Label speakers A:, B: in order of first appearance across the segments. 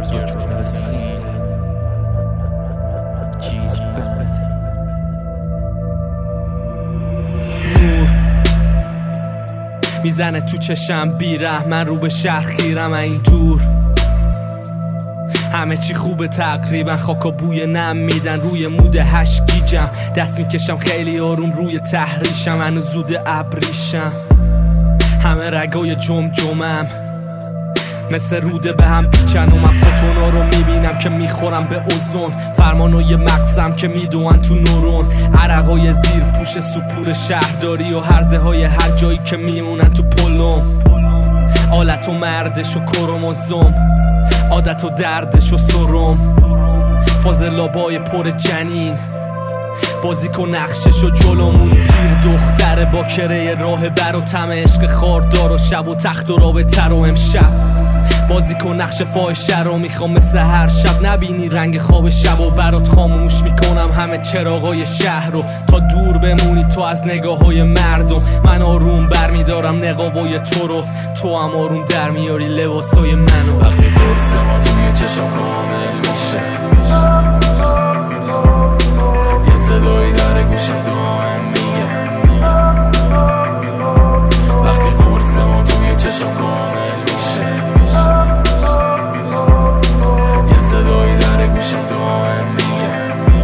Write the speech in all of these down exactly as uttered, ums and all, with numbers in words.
A: Here's what you've never seen. G's bad. نور میزنه تو چشم بیره، من رو به شهر خیرم این دور. همه چی خوبه تقریبا، خاکا بوی نم میدن روی مود هشت گیجم. دست میکشم خیلی آروم روی تحریشم، هنوز زود ابریشم. همه رگای جم جمم مثل روده به هم پیچن و من فوتونا رو میبینم که میخورم به اوزون. فرمانوی مغزم که میدوان تو نورون، عرقای زیر پوش سپور شهرداری و هرزه های هر جایی که میمونن تو پلم. آلت و مردش و کروموزوم، عادت و دردش و سرم. فاضلابای پر جنین بازی کن نقشش و جلومون. پیر دختر با کره راه بر و تم عشق خاردار و شب و تخت و رابطه و امشب بازی کن نقش فاحشه رو. میخوام مثل هر شب نبینی رنگ خواب شب و برات خاموش میکنم همه چراغای شهر رو تا دور بمونی تو از نگاه های مردم. من آروم برمیدارم نقابای تو رو، تو هم آروم در میاری لباسای منو.
B: وقتی قرص ما توی چشم کامل میشه، یه صدایی در گوشم دائم میگه. وقتی قرص ما توی چشم کامل میشه، یه صدایی در گوشم دائم میگه.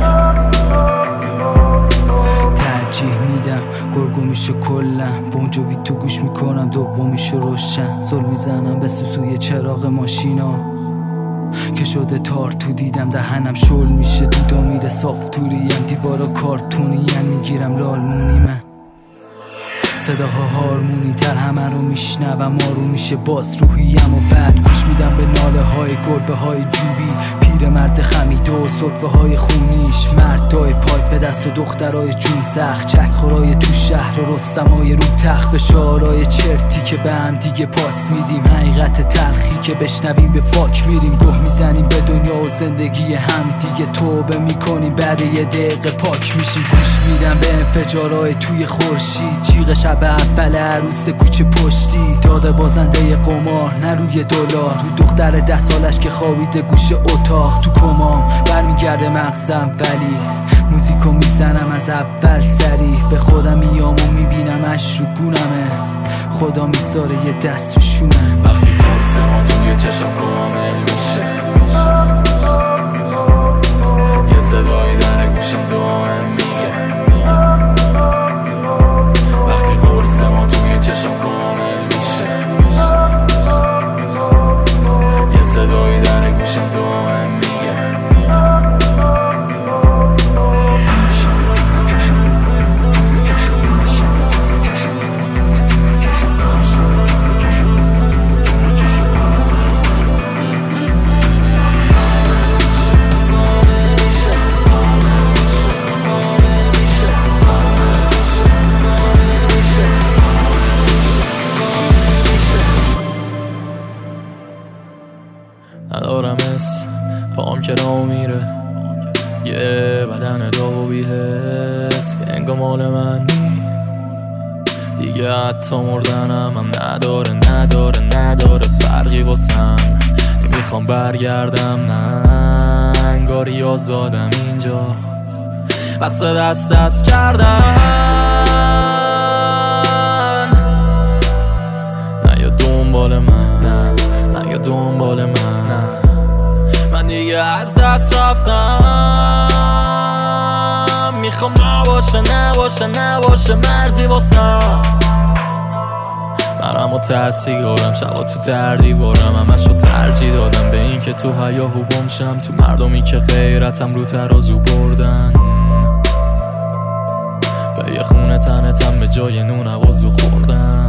C: ترجیح میدم گرگومیشو کلم، بونجوی تو گوش میکنم دومیشو روشن. زل میزنم به سوسوی چراغ ماشینا که شده تار تو دیدم. دهنم شل میشه دودا میره صاف توریم، دیوارا کارتونیم میگیرم لالمونی. من صداها هارمونی تر همه رو میشنوم، آروم میشه باز روحیم و بعد گوش میدم به ناله های گربه های جوبی. پیر مرد خمیده و صرفه های خونیش، مردای پای به دست و دخترای جون سخت. چک خورای تو شهر و رستمای رو تخت، به شعارای چرتی که به هم دیگه پاس میدیم. حقیقت تلخی که بشنویم به فاک میریم. گه میزنیم به دنیا و زندگی هم دیگه، توبه میکنیم بعد یه دقیقه پاک میشیم. گوش میدم به انفجارای توی خورشید، جیغ شب اول عروس کوچه پشتی. داده بازنده قمار نه روی دلار، رو دختر ده سالش که خوابیده گوشه اتاق. تو کمام برمیگرده مغزم ولی موزیکو میزنم از اول سریع. به خودم میام و میبینم اش رو گونمه، خدا میذاره یه دست رو شونم.
B: وقتی قرص ما توی چشم کامل میشه، یه صدایی در گوشم دائم میگه. وقتی قرص ما توی چشم کامل میشه، یه صدایی در گوشم دائم میگه. ندارم اسم پام که راه میره، یه بدن داغ و بی‌حس که انگار مال من نی. دیگه حتی مردنم هم نداره نداره نداره فرقی واسم. نمیخوام برگردم نه، انگاری آزادم اینجا بس دست دست کردن. نه یا دنبال من، نه نه یا دنبال من. من دیگه از دست رفتم، میخوام نباشه نباشه نباشه مرزی واسم. منم و تحصیلارم شبا تو دردی بارم، همشو ترجیح دادم به این که تو حیاهو گمشم. تو مردمی که غیرتم رو ترازو بردن، به یه خونه تنتم به جای نون عوضو خوردن.